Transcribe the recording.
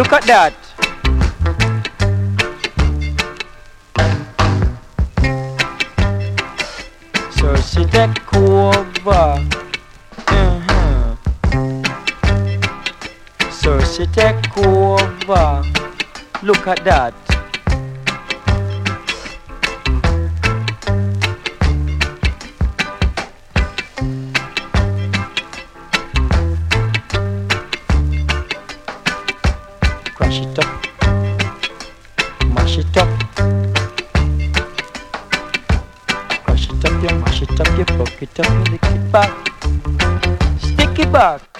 Look at that. So she take over. So she take over. Look at that. Crash it up, mash it up. Crash it up, you mash it up, you fuck it up, you lick it back. Stick it back.